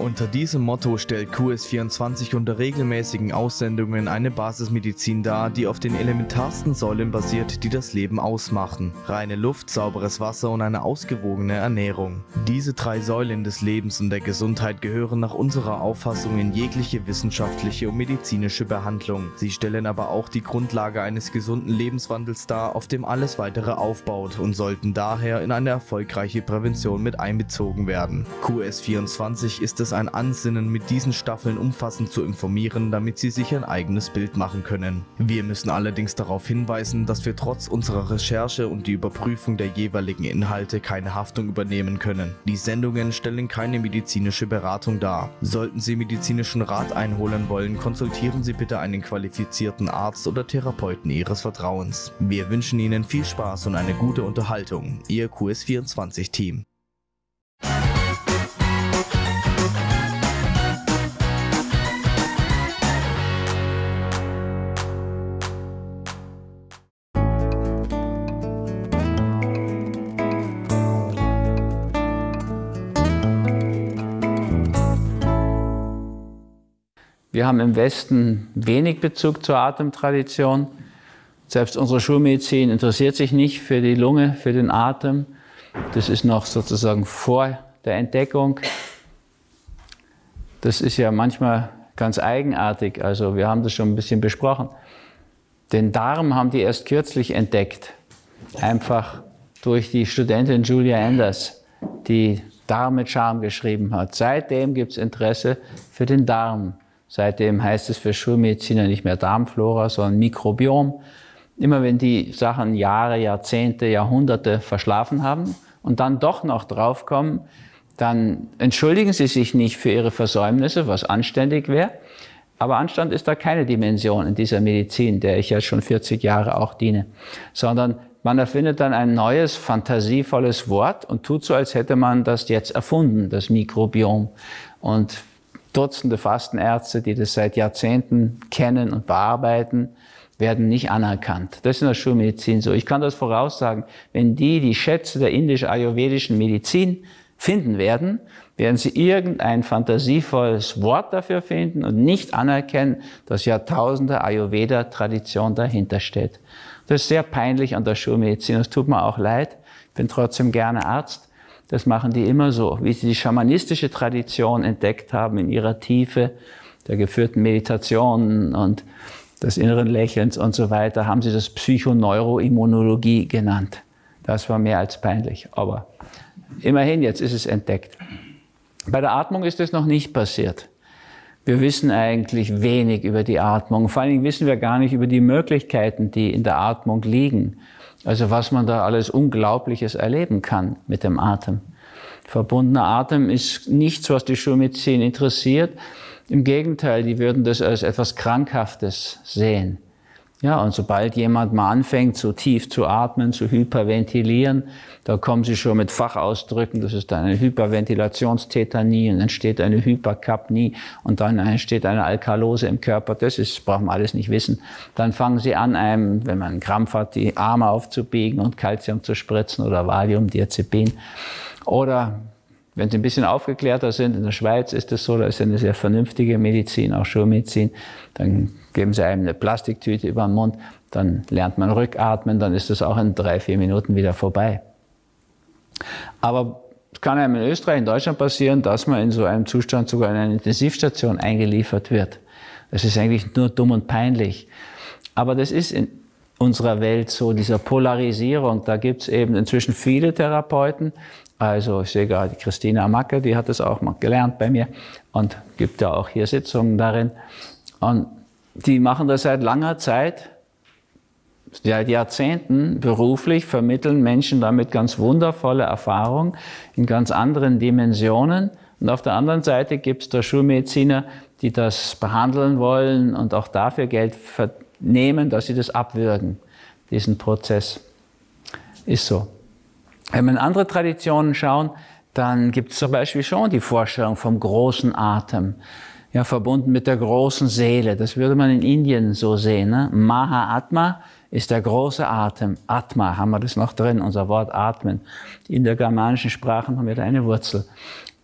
Unter diesem Motto stellt QS24 unter regelmäßigen Aussendungen eine Basismedizin dar, die auf den elementarsten Säulen basiert, die das Leben ausmachen: reine Luft, sauberes Wasser und eine ausgewogene Ernährung. Diese 3 Säulen des Lebens und der Gesundheit gehören nach unserer Auffassung in jegliche wissenschaftliche und medizinische Behandlung. Sie stellen aber auch die Grundlage eines gesunden Lebenswandels dar, auf dem alles weitere aufbaut, und sollten daher in eine erfolgreiche Prävention mit einbezogen werden. QS24 ist es ein Ansinnen, mit diesen Staffeln umfassend zu informieren, damit Sie sich ein eigenes Bild machen können. Wir müssen allerdings darauf hinweisen, dass wir trotz unserer Recherche und die Überprüfung der jeweiligen Inhalte keine Haftung übernehmen können. Die Sendungen stellen keine medizinische Beratung dar. Sollten Sie medizinischen Rat einholen wollen, konsultieren Sie bitte einen qualifizierten Arzt oder Therapeuten Ihres Vertrauens. Wir wünschen Ihnen viel Spaß und eine gute Unterhaltung. Ihr QS24-Team. Wir haben im Westen wenig Bezug zur Atemtradition. Selbst unsere Schulmedizin interessiert sich nicht für die Lunge, für den Atem. Das ist noch sozusagen vor der Entdeckung. Das ist ja manchmal ganz eigenartig. Also wir haben das schon ein bisschen besprochen. Den Darm haben die erst kürzlich entdeckt. Einfach durch die Studentin Julia Enders, die Darm mit Charme geschrieben hat. Seitdem gibt es Interesse für den Darm. Seitdem heißt es für Schulmediziner nicht mehr Darmflora, sondern Mikrobiom. Immer wenn die Sachen Jahre, Jahrzehnte, Jahrhunderte verschlafen haben und dann doch noch draufkommen, dann entschuldigen sie sich nicht für ihre Versäumnisse, was anständig wäre. Aber Anstand ist da keine Dimension in dieser Medizin, der ich ja schon 40 Jahre auch diene. Sondern man erfindet dann ein neues, fantasievolles Wort und tut so, als hätte man das jetzt erfunden, das Mikrobiom. Und Dutzende Fastenärzte, die das seit Jahrzehnten kennen und bearbeiten, werden nicht anerkannt. Das ist in der Schulmedizin so. Ich kann das voraussagen, wenn die Schätze der indisch-ayurvedischen Medizin finden werden, werden sie irgendein fantasievolles Wort dafür finden und nicht anerkennen, dass Jahrtausende Ayurveda-Tradition dahinter steht. Das ist sehr peinlich an der Schulmedizin. Es tut mir auch leid. Ich bin trotzdem gerne Arzt. Das machen die immer so, wie sie die schamanistische Tradition entdeckt haben in ihrer Tiefe, der geführten Meditationen und des inneren Lächelns und so weiter, haben sie das Psychoneuroimmunologie genannt. Das war mehr als peinlich, aber immerhin, jetzt ist es entdeckt. Bei der Atmung ist das noch nicht passiert. Wir wissen eigentlich wenig über die Atmung. Vor allen Dingen wissen wir gar nicht über die Möglichkeiten, die in der Atmung liegen. Also was man da alles Unglaubliches erleben kann mit dem Atem. Verbundener Atem ist nichts, was die Schulmedizin interessiert. Im Gegenteil, die würden das als etwas Krankhaftes sehen. Ja, und sobald jemand mal anfängt, so tief zu atmen, zu hyperventilieren, da kommen sie schon mit Fachausdrücken, das ist dann eine Hyperventilationstetanie und entsteht eine Hyperkapnie und dann entsteht eine Alkalose im Körper. Das braucht man alles nicht wissen. Dann fangen sie an, einem, wenn man einen Krampf hat, die Arme aufzubiegen und Calcium zu spritzen oder Valium, Diazepin. Oder wenn sie ein bisschen aufgeklärter sind, in der Schweiz ist es so, da ist eine sehr vernünftige Medizin, auch Schulmedizin, dann geben sie einem eine Plastiktüte über den Mund, dann lernt man rückatmen, dann ist das auch in 3-4 Minuten wieder vorbei. Aber es kann einem in Österreich, in Deutschland passieren, dass man in so einem Zustand sogar in eine Intensivstation eingeliefert wird. Das ist eigentlich nur dumm und peinlich. Aber das ist in unserer Welt so, dieser Polarisierung. Da gibt es eben inzwischen viele Therapeuten. Also ich sehe gerade die Christina Macke, die hat das auch mal gelernt bei mir und gibt ja auch hier Sitzungen darin. Und die machen das seit langer Zeit, seit Jahrzehnten beruflich, vermitteln Menschen damit ganz wundervolle Erfahrungen in ganz anderen Dimensionen. Und auf der anderen Seite gibt es da Schulmediziner, die das behandeln wollen und auch dafür Geld vernehmen, dass sie das abwürgen, diesen Prozess. Ist so. Wenn wir in andere Traditionen schauen, dann gibt es zum Beispiel schon die Vorstellung vom großen Atem, ja, verbunden mit der großen Seele. Das würde man in Indien so sehen. Ne? Mahatma ist der große Atem. Atma haben wir das noch drin, unser Wort atmen. In der germanischen Sprachen haben wir da eine Wurzel.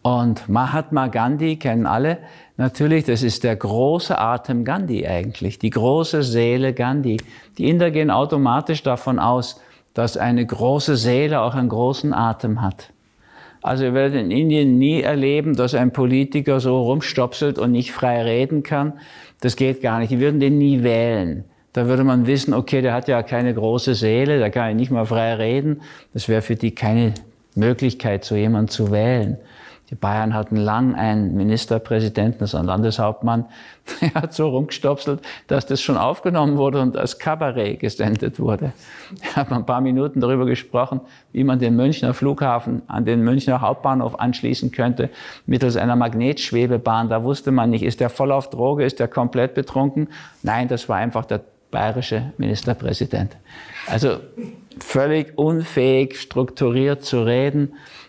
Und Mahatma Gandhi kennen alle. Natürlich, das ist der große Atem Gandhi eigentlich, die große Seele Gandhi. Die Inder gehen automatisch davon aus, dass eine große Seele auch einen großen Atem hat. Also ihr werdet in Indien nie erleben, dass ein Politiker so rumstopselt und nicht frei reden kann. Das geht gar nicht. Die würden den nie wählen. Da würde man wissen, okay, der hat ja keine große Seele, der kann ja nicht mal frei reden. Das wäre für die keine Möglichkeit, so jemanden zu wählen. Die Bayern hatten lang einen Ministerpräsidenten, das ist ein Landeshauptmann, der hat so rumgestopselt, dass das schon aufgenommen wurde und als Kabarett gesendet wurde. Ich habe ein paar Minuten darüber gesprochen, wie man den Münchner Flughafen an den Münchner Hauptbahnhof anschließen könnte, mittels einer Magnetschwebebahn. Da wusste man nicht, ist der voll auf Droge, ist der komplett betrunken? Nein, das war einfach der bayerische Ministerpräsident. Also völlig unfähig, strukturiert zu reden.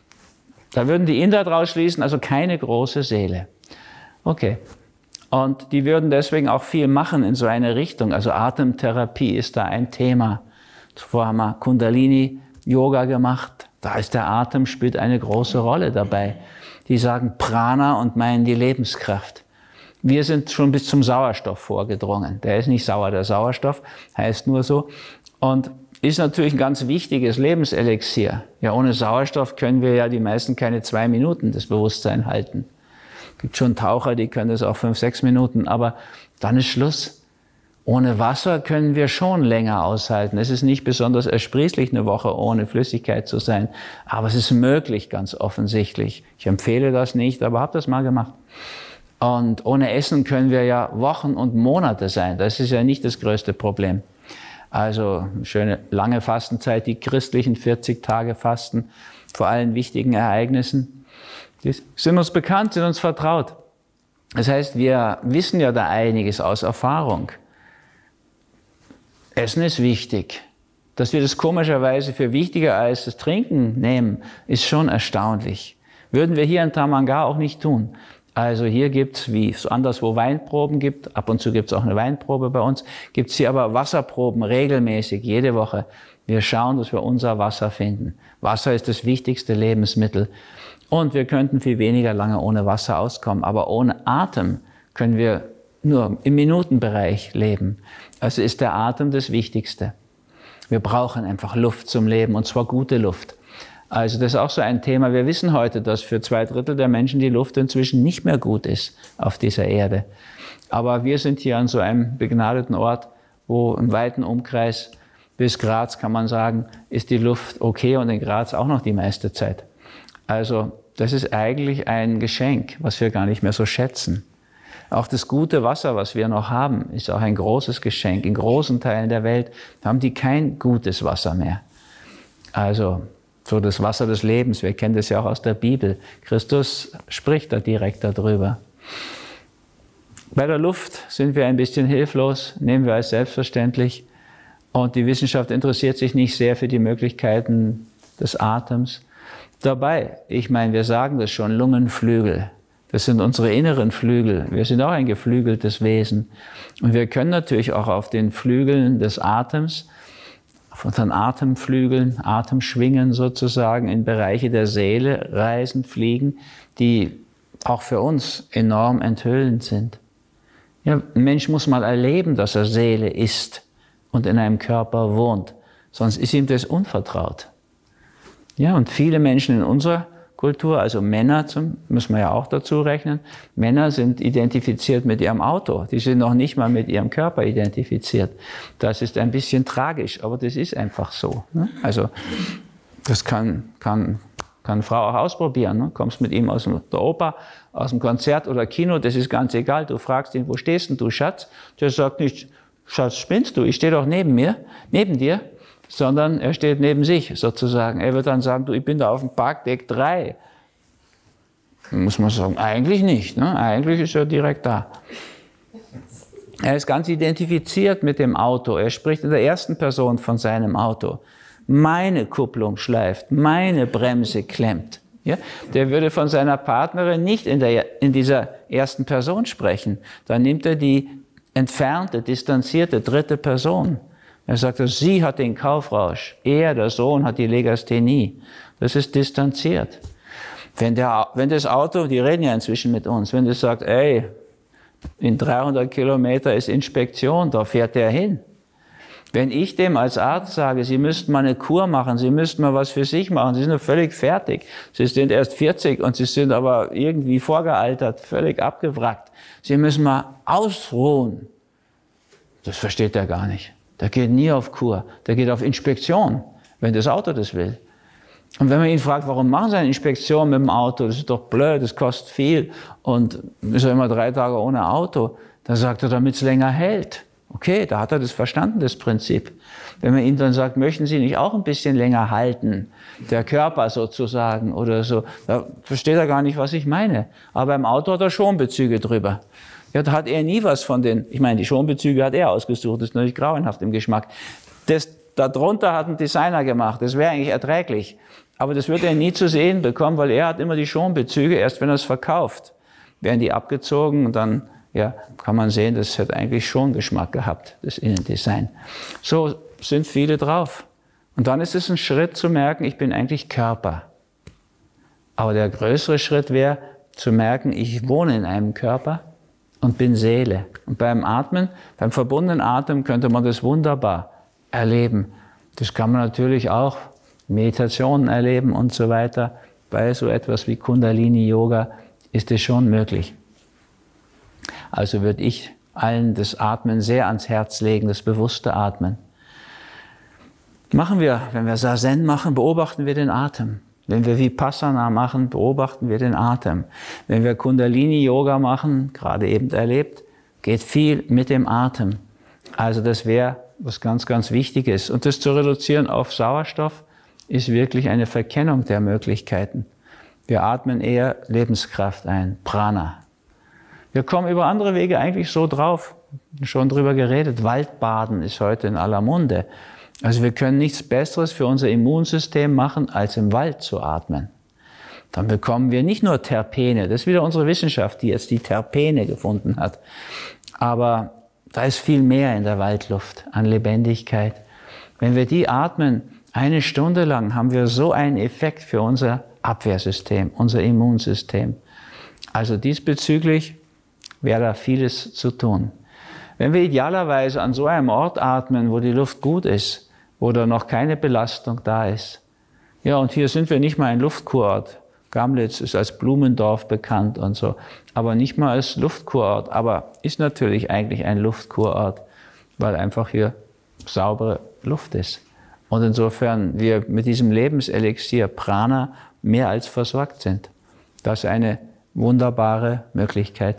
Da würden die Inder draus schließen, also keine große Seele. Okay. Und die würden deswegen auch viel machen in so eine Richtung. Also Atemtherapie ist da ein Thema. Zuvor haben wir Kundalini-Yoga gemacht. Da ist der Atem, spielt eine große Rolle dabei. Die sagen Prana und meinen die Lebenskraft. Wir sind schon bis zum Sauerstoff vorgedrungen. Der ist nicht sauer, der Sauerstoff heißt nur so. Und ist natürlich ein ganz wichtiges Lebenselixier. Ja, ohne Sauerstoff können wir ja die meisten keine 2 Minuten das Bewusstsein halten. Es gibt schon Taucher, die können das auch 5, 6 Minuten, aber dann ist Schluss. Ohne Wasser können wir schon länger aushalten. Es ist nicht besonders ersprießlich, eine Woche ohne Flüssigkeit zu sein, aber es ist möglich, ganz offensichtlich. Ich empfehle das nicht, aber habe das mal gemacht. Und ohne Essen können wir ja Wochen und Monate sein. Das ist ja nicht das größte Problem. Also schöne lange Fastenzeit, die christlichen 40 Tage Fasten vor allen wichtigen Ereignissen. Die sind uns bekannt, sind uns vertraut. Das heißt, wir wissen ja da einiges aus Erfahrung. Essen ist wichtig. Dass wir das komischerweise für wichtiger als das Trinken nehmen, ist schon erstaunlich. Würden wir hier in Tamanga auch nicht tun. Also hier gibt's, wie es anderswo Weinproben gibt, ab und zu gibt's auch eine Weinprobe bei uns, gibt's hier aber Wasserproben regelmäßig, jede Woche. Wir schauen, dass wir unser Wasser finden. Wasser ist das wichtigste Lebensmittel. Und wir könnten viel weniger lange ohne Wasser auskommen, aber ohne Atem können wir nur im Minutenbereich leben. Also ist der Atem das Wichtigste. Wir brauchen einfach Luft zum Leben, und zwar gute Luft. Also das ist auch so ein Thema. Wir wissen heute, dass für 2/3 der Menschen die Luft inzwischen nicht mehr gut ist auf dieser Erde. Aber wir sind hier an so einem begnadeten Ort, wo im weiten Umkreis bis Graz, kann man sagen, ist die Luft okay, und in Graz auch noch die meiste Zeit. Also das ist eigentlich ein Geschenk, was wir gar nicht mehr so schätzen. Auch das gute Wasser, was wir noch haben, ist auch ein großes Geschenk. In großen Teilen der Welt haben die kein gutes Wasser mehr. Also so das Wasser des Lebens, wir kennen das ja auch aus der Bibel. Christus spricht da direkt darüber. Bei der Luft sind wir ein bisschen hilflos, nehmen wir als selbstverständlich. Und die Wissenschaft interessiert sich nicht sehr für die Möglichkeiten des Atems. Dabei, ich meine, wir sagen das schon, Lungenflügel. Das sind unsere inneren Flügel. Wir sind auch ein geflügeltes Wesen. Und wir können natürlich auch auf den Flügeln des Atems, auf unseren Atemflügeln, Atemschwingen sozusagen, in Bereiche der Seele reisen, fliegen, die auch für uns enorm enthüllend sind. Ja, ein Mensch muss mal erleben, dass er Seele ist und in einem Körper wohnt. Sonst ist ihm das unvertraut. Ja, und viele Menschen in unserer Kultur, also Männer, müssen wir ja auch dazu rechnen, Männer sind identifiziert mit ihrem Auto. Die sind noch nicht mal mit ihrem Körper identifiziert. Das ist ein bisschen tragisch, aber das ist einfach so. Ne? Also das kann eine Frau auch ausprobieren. Ne? Kommst mit ihm aus der Oper, aus dem Konzert oder Kino, das ist ganz egal. Du fragst ihn, wo stehst denn du, Schatz? Der sagt nicht, Schatz, spinnst du? Ich stehe doch neben dir. Sondern er steht neben sich sozusagen. Er wird dann sagen, du, ich bin da auf dem Parkdeck 3. Dann muss man sagen, eigentlich nicht. Ne? Eigentlich ist er direkt da. Er ist ganz identifiziert mit dem Auto. Er spricht in der ersten Person von seinem Auto. Meine Kupplung schleift, meine Bremse klemmt. Ja? Der würde von seiner Partnerin nicht in dieser ersten Person sprechen. Dann nimmt er die entfernte, distanzierte dritte Person. Er sagt, sie hat den Kaufrausch, er, der Sohn, hat die Legasthenie. Das ist distanziert. Wenn das Auto, die reden ja inzwischen mit uns, wenn das sagt, ey, in 300 Kilometer ist Inspektion, da fährt der hin. Wenn ich dem als Arzt sage, Sie müssten mal eine Kur machen, Sie müssten mal was für sich machen, Sie sind noch völlig fertig, Sie sind erst 40 und Sie sind aber irgendwie vorgealtert, völlig abgewrackt, Sie müssen mal ausruhen. Das versteht er gar nicht. Der geht nie auf Kur, der geht auf Inspektion, wenn das Auto das will. Und wenn man ihn fragt, warum machen Sie eine Inspektion mit dem Auto, das ist doch blöd, das kostet viel und ist ja immer 3 Tage ohne Auto, dann sagt er, damit es länger hält. Okay, da hat er das verstanden, das Prinzip. Wenn man ihm dann sagt, möchten Sie nicht auch ein bisschen länger halten, der Körper sozusagen oder so, da versteht er gar nicht, was ich meine. Aber beim Auto hat er Schonbezüge drüber. Ja, da hat er nie was von den, ich meine, die Schonbezüge hat er ausgesucht, das ist natürlich grauenhaft im Geschmack. Das darunter hat ein Designer gemacht, das wäre eigentlich erträglich. Aber das wird er nie zu sehen bekommen, weil er hat immer die Schonbezüge, erst wenn er es verkauft, werden die abgezogen und dann ja, kann man sehen, das hat eigentlich schon Geschmack gehabt, das Innendesign. So sind viele drauf. Und dann ist es ein Schritt zu merken, ich bin eigentlich Körper. Aber der größere Schritt wäre zu merken, ich wohne in einem Körper und bin Seele. Und beim Atmen, beim verbundenen Atem könnte man das wunderbar erleben. Das kann man natürlich auch Meditationen erleben und so weiter. Bei so etwas wie Kundalini-Yoga ist es schon möglich. Also würde ich allen das Atmen sehr ans Herz legen, das bewusste Atmen. Machen wir, wenn wir Zazen machen, beobachten wir den Atem. Wenn wir Vipassana machen, beobachten wir den Atem. Wenn wir Kundalini-Yoga machen, gerade eben erlebt, geht viel mit dem Atem. Also das wäre was ganz, ganz Wichtiges. Und das zu reduzieren auf Sauerstoff ist wirklich eine Verkennung der Möglichkeiten. Wir atmen eher Lebenskraft ein, Prana. Wir kommen über andere Wege eigentlich so drauf, schon drüber geredet. Waldbaden ist heute in aller Munde. Also wir können nichts Besseres für unser Immunsystem machen, als im Wald zu atmen. Dann bekommen wir nicht nur Terpene, das ist wieder unsere Wissenschaft, die jetzt die Terpene gefunden hat. Aber da ist viel mehr in der Waldluft an Lebendigkeit. Wenn wir die atmen, 1 Stunde lang, haben wir so einen Effekt für unser Abwehrsystem, unser Immunsystem. Also diesbezüglich wäre da vieles zu tun. Wenn wir idealerweise an so einem Ort atmen, wo die Luft gut ist, wo da noch keine Belastung da ist. Ja, und hier sind wir nicht mal ein Luftkurort. Gamlitz ist als Blumendorf bekannt und so, aber nicht mal als Luftkurort, aber ist natürlich eigentlich ein Luftkurort, weil einfach hier saubere Luft ist. Und insofern wir mit diesem Lebenselixier Prana mehr als versorgt sind. Das ist eine wunderbare Möglichkeit.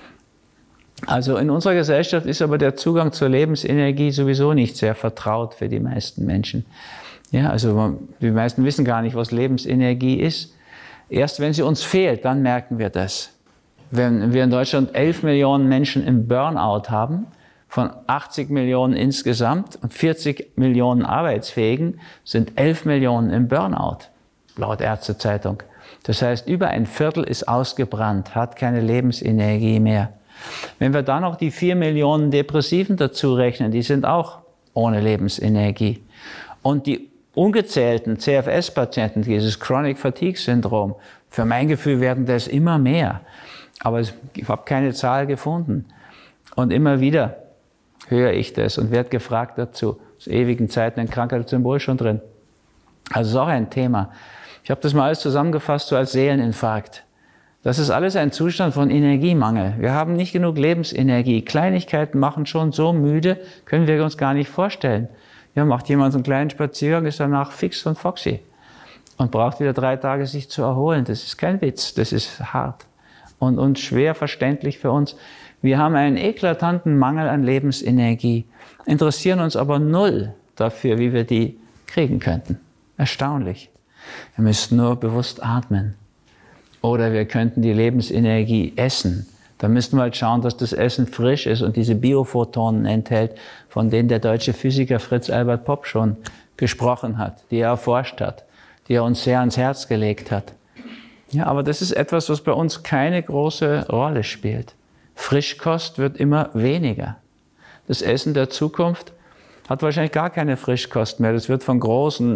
Also in unserer Gesellschaft ist aber der Zugang zur Lebensenergie sowieso nicht sehr vertraut für die meisten Menschen. Ja, also die meisten wissen gar nicht, was Lebensenergie ist. Erst wenn sie uns fehlt, dann merken wir das. Wenn wir in Deutschland 11 Millionen Menschen im Burnout haben, von 80 Millionen insgesamt und 40 Millionen Arbeitsfähigen, sind 11 Millionen im Burnout, laut Ärztezeitung. Das heißt, über ein Viertel ist ausgebrannt, hat keine Lebensenergie mehr. Wenn wir dann noch die 4 Millionen Depressiven dazu rechnen, die sind auch ohne Lebensenergie. Und die ungezählten CFS-Patienten, dieses Chronic Fatigue Syndrom, für mein Gefühl werden das immer mehr. Aber ich habe keine Zahl gefunden. Und immer wieder höre ich das und werde gefragt dazu. Aus ewigen Zeiten ein Krankheitssymbol schon drin. Also ist auch ein Thema. Ich habe das mal alles zusammengefasst, so als Seeleninfarkt. Das ist alles ein Zustand von Energiemangel. Wir haben nicht genug Lebensenergie. Kleinigkeiten machen schon so müde, können wir uns gar nicht vorstellen. Ja, macht jemand so einen kleinen Spaziergang, ist danach fix und foxy und braucht wieder 3 Tage, sich zu erholen. Das ist kein Witz, das ist hart und schwer verständlich für uns. Wir haben einen eklatanten Mangel an Lebensenergie, interessieren uns aber null dafür, wie wir die kriegen könnten. Erstaunlich. Wir müssten nur bewusst atmen. Oder wir könnten die Lebensenergie essen. Da müssten wir halt schauen, dass das Essen frisch ist und diese Biophotonen enthält, von denen der deutsche Physiker Fritz Albert Popp schon gesprochen hat, die er erforscht hat, die er uns sehr ans Herz gelegt hat. Ja, aber das ist etwas, was bei uns keine große Rolle spielt. Frischkost wird immer weniger. Das Essen der Zukunft hat wahrscheinlich gar keine Frischkost mehr. Das wird von großen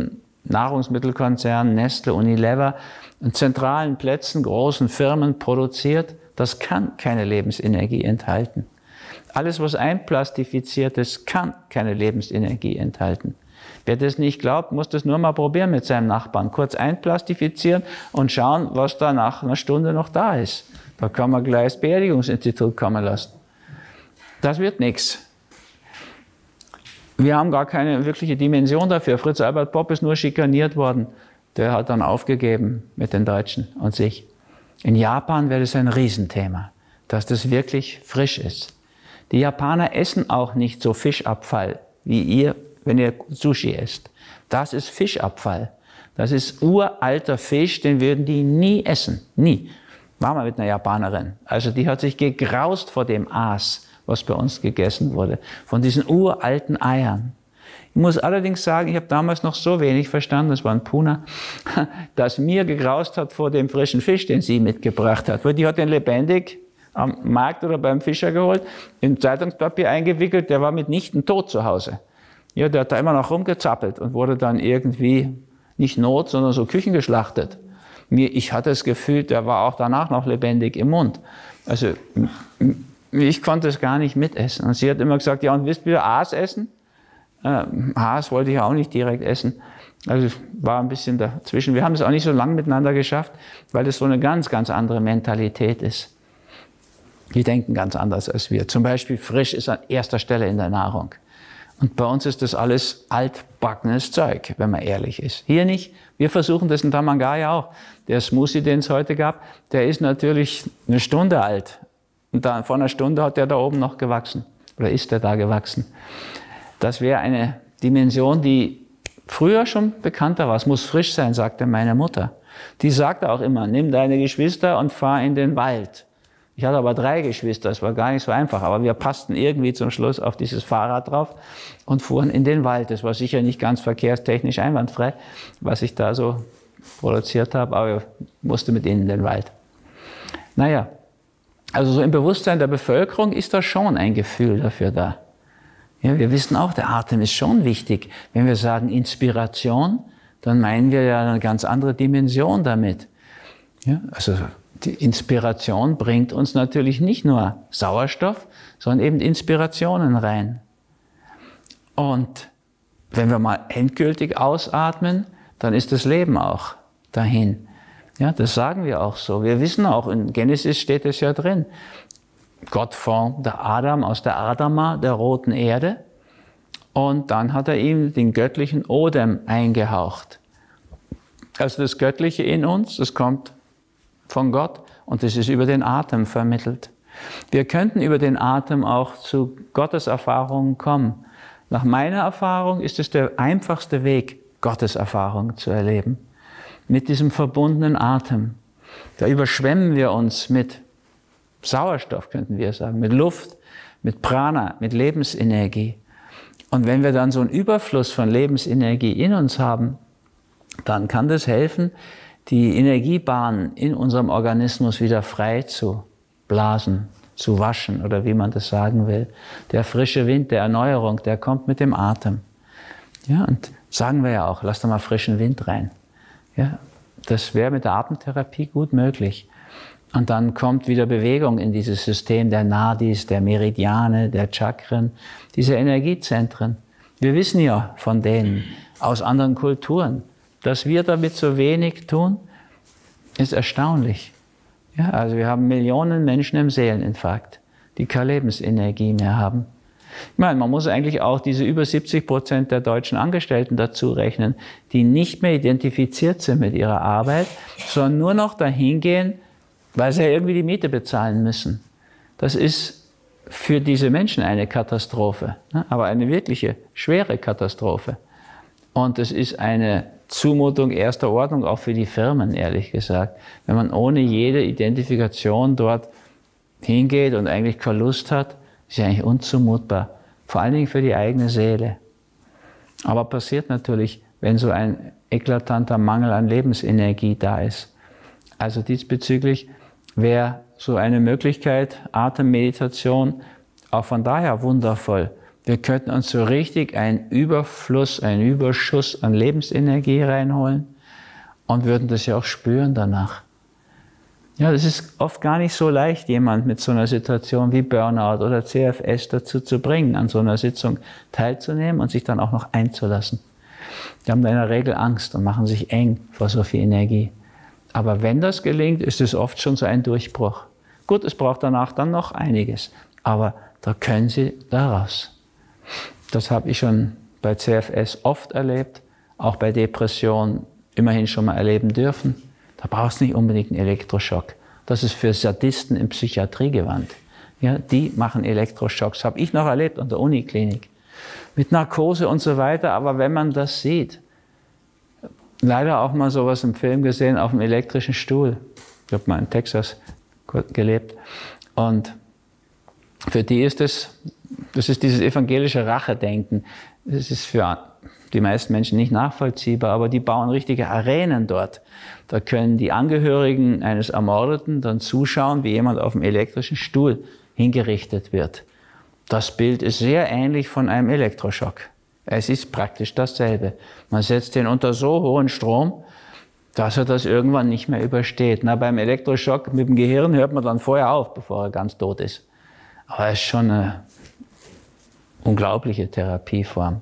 Nahrungsmittelkonzernen, Nestle, Unilever, an zentralen Plätzen, großen Firmen produziert, das kann keine Lebensenergie enthalten. Alles, was einplastifiziert ist, kann keine Lebensenergie enthalten. Wer das nicht glaubt, muss das nur mal probieren mit seinem Nachbarn. Kurz einplastifizieren und schauen, was da nach einer Stunde noch da ist. Da kann man gleich das Beerdigungsinstitut kommen lassen. Das wird nichts. Wir haben gar keine wirkliche Dimension dafür. Fritz Albert Popp ist nur schikaniert worden. Der hat dann aufgegeben mit den Deutschen und sich. In Japan wäre das ein Riesenthema, dass das wirklich frisch ist. Die Japaner essen auch nicht so Fischabfall wie ihr, wenn ihr Sushi esst. Das ist Fischabfall. Das ist uralter Fisch, den würden die nie essen. Nie. War mal mit einer Japanerin. Also die hat sich gegraust vor dem Aas, was bei uns gegessen wurde. Von diesen uralten Eiern. Ich muss allerdings sagen, ich habe damals noch so wenig verstanden, das war ein Puna, dass mir gegraust hat vor dem frischen Fisch, den sie mitgebracht hat. Weil die hat den lebendig am Markt oder beim Fischer geholt, in Zeitungspapier eingewickelt, der war mitnichten tot zu Hause. Ja, der hat da immer noch rumgezappelt und wurde dann irgendwie nicht not, sondern so küchengeschlachtet. Ich hatte das Gefühl, der war auch danach noch lebendig im Mund. Also ich konnte es gar nicht mitessen. Und sie hat immer gesagt, ja, und willst du wieder Aas essen? Haas wollte ich auch nicht direkt essen. Also war ein bisschen dazwischen. Wir haben es auch nicht so lange miteinander geschafft, weil es so eine ganz, ganz andere Mentalität ist. Die denken ganz anders als wir. Zum Beispiel frisch ist an erster Stelle in der Nahrung. Und bei uns ist das alles altbackenes Zeug, wenn man ehrlich ist. Hier nicht. Wir versuchen das in Tamangaya auch. Der Smoothie, den es heute gab, der ist natürlich eine Stunde alt. Und dann, vor einer Stunde hat der da oben noch gewachsen. Oder ist der da gewachsen. Das wäre eine Dimension, die früher schon bekannter war. Es muss frisch sein, sagte meine Mutter. Die sagte auch immer, nimm deine Geschwister und fahr in den Wald. Ich hatte aber 3 Geschwister, es war gar nicht so einfach, aber wir passten irgendwie zum Schluss auf dieses Fahrrad drauf und fuhren in den Wald. Das war sicher nicht ganz verkehrstechnisch einwandfrei, was ich da so produziert habe, aber ich musste mit ihnen in den Wald. Naja, also so im Bewusstsein der Bevölkerung ist da schon ein Gefühl dafür da. Ja, wir wissen auch, der Atem ist schon wichtig. Wenn wir sagen Inspiration, dann meinen wir ja eine ganz andere Dimension damit. Ja, also die Inspiration bringt uns natürlich nicht nur Sauerstoff, sondern eben Inspirationen rein. Und wenn wir mal endgültig ausatmen, dann ist das Leben auch dahin. Ja, das sagen wir auch so. Wir wissen auch, in Genesis steht es ja drin, Gott formte Adam aus der Adama, der roten Erde, und dann hat er ihm den göttlichen Odem eingehaucht. Also das Göttliche in uns, das kommt von Gott und das ist über den Atem vermittelt. Wir könnten über den Atem auch zu Gotteserfahrungen kommen. Nach meiner Erfahrung ist es der einfachste Weg, Gotteserfahrung zu erleben. Mit diesem verbundenen Atem. Da überschwemmen wir uns mit Sauerstoff, könnten wir sagen, mit Luft, mit Prana, mit Lebensenergie. Und wenn wir dann so einen Überfluss von Lebensenergie in uns haben, dann kann das helfen, die Energiebahnen in unserem Organismus wieder frei zu blasen, zu waschen oder wie man das sagen will. Der frische Wind der Erneuerung, der kommt mit dem Atem. Ja, und sagen wir ja auch, lass da mal frischen Wind rein. Ja, das wäre mit der Atemtherapie gut möglich. Und dann kommt wieder Bewegung in dieses System der Nadis, der Meridiane, der Chakren, diese Energiezentren. Wir wissen ja von denen aus anderen Kulturen. Dass wir damit so wenig tun, ist erstaunlich. Ja, also wir haben Millionen Menschen im Seeleninfarkt, die keine Lebensenergie mehr haben. Ich meine, man muss eigentlich auch diese über 70% der deutschen Angestellten dazu rechnen, die nicht mehr identifiziert sind mit ihrer Arbeit, sondern nur noch dahin gehen, weil sie ja irgendwie die Miete bezahlen müssen. Das ist für diese Menschen eine Katastrophe, aber eine wirkliche, schwere Katastrophe. Und es ist eine Zumutung erster Ordnung, auch für die Firmen, ehrlich gesagt. Wenn man ohne jede Identifikation dort hingeht und eigentlich keine Lust hat, ist ja eigentlich unzumutbar. Vor allen Dingen für die eigene Seele. Aber passiert natürlich, wenn so ein eklatanter Mangel an Lebensenergie da ist. Also diesbezüglich wäre so eine Möglichkeit, Atemmeditation, auch von daher wundervoll, Wir könnten uns so richtig einen Überfluss, einen Überschuss an Lebensenergie reinholen und würden das ja auch spüren danach. Ja, das ist oft gar nicht so leicht, jemand mit so einer Situation wie Burnout oder CFS dazu zu bringen, an so einer Sitzung teilzunehmen und sich dann auch noch einzulassen. Die haben in der Regel Angst und machen sich eng vor so viel Energie. Aber wenn das gelingt, ist es oft schon so ein Durchbruch. Gut, es braucht danach dann noch einiges, aber da können Sie daraus. Das habe ich schon bei CFS oft erlebt, auch bei Depressionen immerhin schon mal erleben dürfen. Da brauchst du nicht unbedingt einen Elektroschock. Das ist für Sadisten in Psychiatrie gewandt. Ja, die machen Elektroschocks. Habe ich noch erlebt an der Uniklinik. Mit Narkose und so weiter. Aber wenn man das sieht, leider auch mal sowas im Film gesehen auf einem elektrischen Stuhl. Ich habe mal in Texas gelebt. Und für die ist das ist dieses evangelische Rachedenken. Das ist für die meisten Menschen nicht nachvollziehbar, aber die bauen richtige Arenen dort. Da können die Angehörigen eines Ermordeten dann zuschauen, wie jemand auf dem elektrischen Stuhl hingerichtet wird. Das Bild ist sehr ähnlich von einem Elektroschock. Es ist praktisch dasselbe. Man setzt ihn unter so hohen Strom, dass er das irgendwann nicht mehr übersteht. Na, beim Elektroschock mit dem Gehirn hört man dann vorher auf, bevor er ganz tot ist. Aber es ist schon eine unglaubliche Therapieform.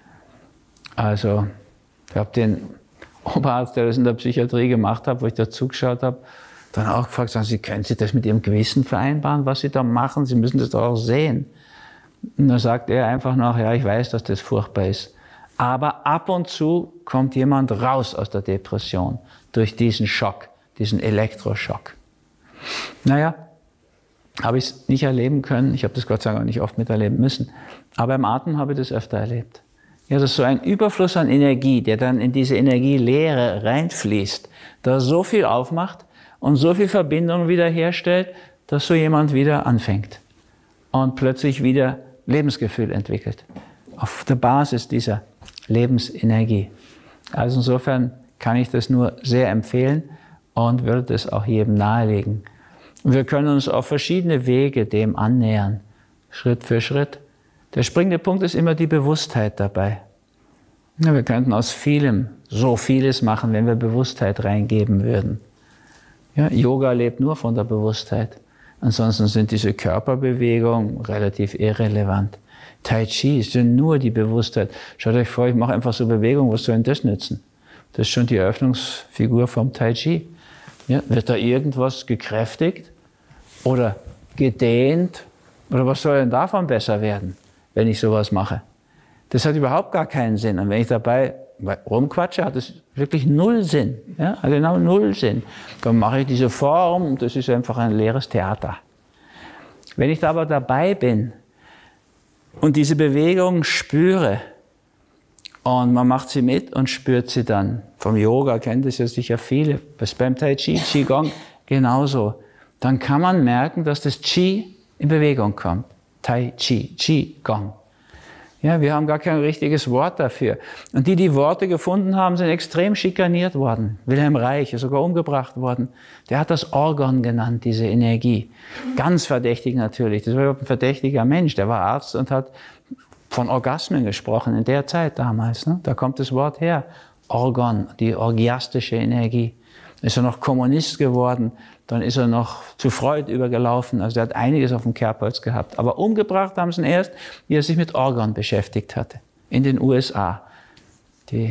Also, ich habe den Oberarzt, der das in der Psychiatrie gemacht hat, wo ich da zugeschaut habe, dann auch gefragt, sagen Sie, können Sie das mit Ihrem Gewissen vereinbaren, was Sie da machen? Sie müssen das doch auch sehen. Und dann sagt er einfach noch, ja, ich weiß, dass das furchtbar ist. Aber ab und zu kommt jemand raus aus der Depression durch diesen Schock, diesen Elektroschock. Naja, habe ich es nicht erleben können. Ich habe das Gott sei Dank auch nicht oft miterleben müssen. Aber im Atem habe ich das öfter erlebt. Ja, das ist so ein Überfluss an Energie, der dann in diese Energielehre reinfließt, da so viel aufmacht und so viel Verbindung wiederherstellt, dass so jemand wieder anfängt und plötzlich wieder Lebensgefühl entwickelt. Auf der Basis dieser Lebensenergie. Also insofern kann ich das nur sehr empfehlen und würde das auch jedem nahelegen. Und wir können uns auf verschiedene Wege dem annähern, Schritt für Schritt. Der springende Punkt ist immer die Bewusstheit dabei. Ja, wir könnten aus vielem so vieles machen, wenn wir Bewusstheit reingeben würden. Ja, Yoga lebt nur von der Bewusstheit. Ansonsten sind diese Körperbewegungen relativ irrelevant. Tai Chi ist ja nur die Bewusstheit. Schaut euch vor, ich mache einfach so Bewegungen, was soll denn das nützen? Das ist schon die Eröffnungsfigur vom Tai Chi. Ja, wird da irgendwas gekräftigt oder gedehnt? Oder was soll denn davon besser werden, wenn ich sowas mache? Das hat überhaupt gar keinen Sinn. Und wenn ich dabei rumquatsche, hat es wirklich null Sinn. Ja, genau null Sinn. Dann mache ich diese Form und das ist einfach ein leeres Theater. Wenn ich da aber dabei bin und diese Bewegung spüre und man macht sie mit und spürt sie dann. Vom Yoga kennt es ja sicher viele, beim Tai Chi, Qigong genauso. Dann kann man merken, dass das Qi in Bewegung kommt. Tai Chi, Qigong. Ja, wir haben gar kein richtiges Wort dafür. Und die Worte gefunden haben, sind extrem schikaniert worden. Wilhelm Reich ist sogar umgebracht worden. Der hat das Orgon genannt, diese Energie. Ganz verdächtig natürlich. Das war überhaupt ein verdächtiger Mensch. Der war Arzt und hat von Orgasmen gesprochen in der Zeit damals. Ne? Da kommt das Wort her. Orgon, die orgiastische Energie. Ist er noch Kommunist geworden, dann ist er noch zu Freud übergelaufen. Also er hat einiges auf dem Kerbholz gehabt. Aber umgebracht haben sie ihn erst, wie er sich mit Orgon beschäftigt hatte. In den USA. Die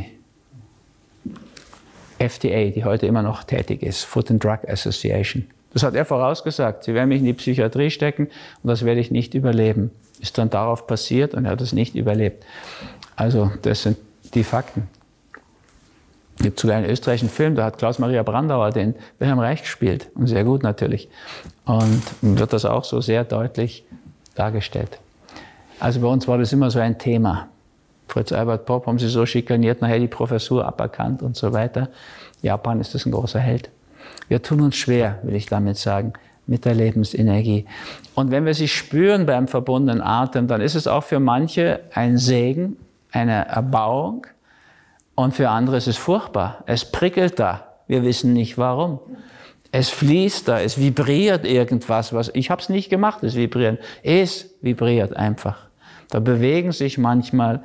FDA, die heute immer noch tätig ist, Food and Drug Association. Das hat er vorausgesagt. Sie werden mich in die Psychiatrie stecken und das werde ich nicht überleben. Ist dann darauf passiert und er hat es nicht überlebt. Also das sind die Fakten. Es gibt sogar einen österreichischen Film, da hat Klaus-Maria Brandauer den Wilhelm Reich gespielt. Und sehr gut natürlich. Und wird das auch so sehr deutlich dargestellt. Also bei uns war das immer so ein Thema. Fritz Albert Popp haben sie so schikaniert, nachher die Professur aberkannt und so weiter. Japan ist das ein großer Held. Wir tun uns schwer, will ich damit sagen, mit der Lebensenergie. Und wenn wir sie spüren beim verbundenen Atem, dann ist es auch für manche ein Segen, eine Erbauung. Und für andere ist es furchtbar. Es prickelt da. Wir wissen nicht warum. Es fließt da, es vibriert irgendwas. Ich habe es nicht gemacht, das Vibrieren. Es vibriert einfach. Da bewegen sich manchmal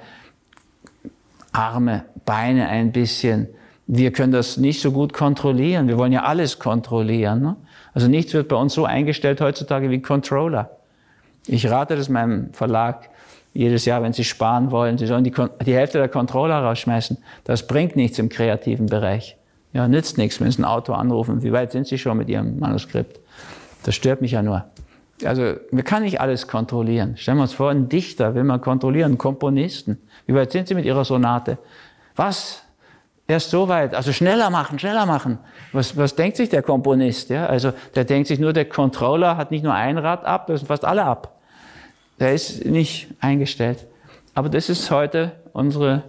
Arme, Beine ein bisschen. Wir können das nicht so gut kontrollieren. Wir wollen ja alles kontrollieren. Ne? Also nichts wird bei uns so eingestellt heutzutage wie Controller. Ich rate das meinem Verlag jedes Jahr, wenn sie sparen wollen, sie sollen die Hälfte der Controller rausschmeißen. Das bringt nichts im kreativen Bereich. Ja, nützt nichts, wenn Sie ein Autor anrufen. Wie weit sind Sie schon mit Ihrem Manuskript? Das stört mich ja nur. Also, man kann nicht alles kontrollieren. Stellen wir uns vor, ein Dichter will man kontrollieren, einen Komponisten. Wie weit sind Sie mit Ihrer Sonate? Was? Erst so weit? Also schneller machen, schneller machen. Was denkt sich der Komponist? Ja? Also, der denkt sich nur, der Controller hat nicht nur ein Rad ab, das sind fast alle ab. Der ist nicht eingestellt. Aber das ist heute unsere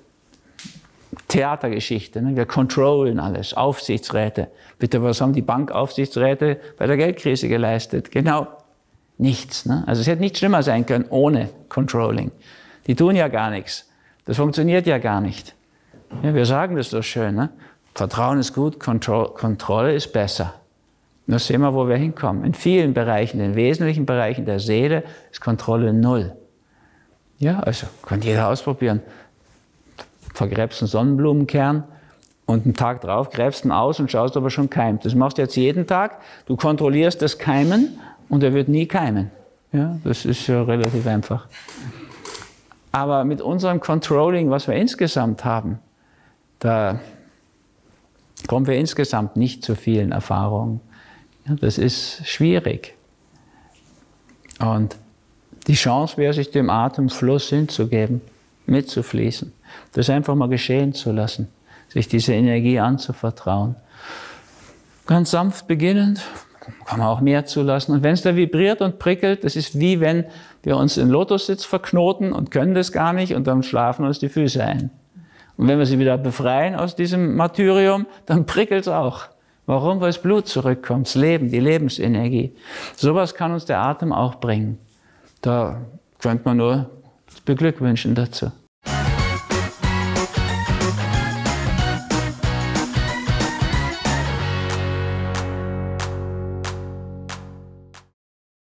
Theatergeschichte. Ne? Wir controllen alles. Aufsichtsräte. Bitte, was haben die Bankaufsichtsräte bei der Geldkrise geleistet? Genau nichts. Ne? Also es hätte nicht schlimmer sein können ohne Controlling. Die tun ja gar nichts. Das funktioniert ja gar nicht. Ja, wir sagen das so schön. Ne? Vertrauen ist gut, Kontrolle ist besser. Und das sehen wir, wo wir hinkommen. In vielen Bereichen, in den wesentlichen Bereichen der Seele ist Kontrolle null. Ja, also kann jeder ausprobieren. Vergräbst einen Sonnenblumenkern und einen Tag drauf gräbst ihn aus und schaust, ob er schon keimt. Das machst du jetzt jeden Tag. Du kontrollierst das Keimen und er wird nie keimen. Ja, das ist ja relativ einfach. Aber mit unserem Controlling, was wir insgesamt haben, da kommen wir insgesamt nicht zu vielen Erfahrungen. Ja, das ist schwierig. Und die Chance wäre, sich dem Atemfluss hinzugeben, mitzufließen. Das einfach mal geschehen zu lassen, sich diese Energie anzuvertrauen. Ganz sanft beginnend, kann man auch mehr zulassen. Und wenn es da vibriert und prickelt, das ist wie wenn wir uns in Lotussitz verknoten und können das gar nicht und dann schlafen uns die Füße ein. Und wenn wir sie wieder befreien aus diesem Martyrium, dann prickelt es auch. Warum? Weil das Blut zurückkommt, das Leben, die Lebensenergie. Sowas kann uns der Atem auch bringen. Da könnte man nur beglückwünschen dazu.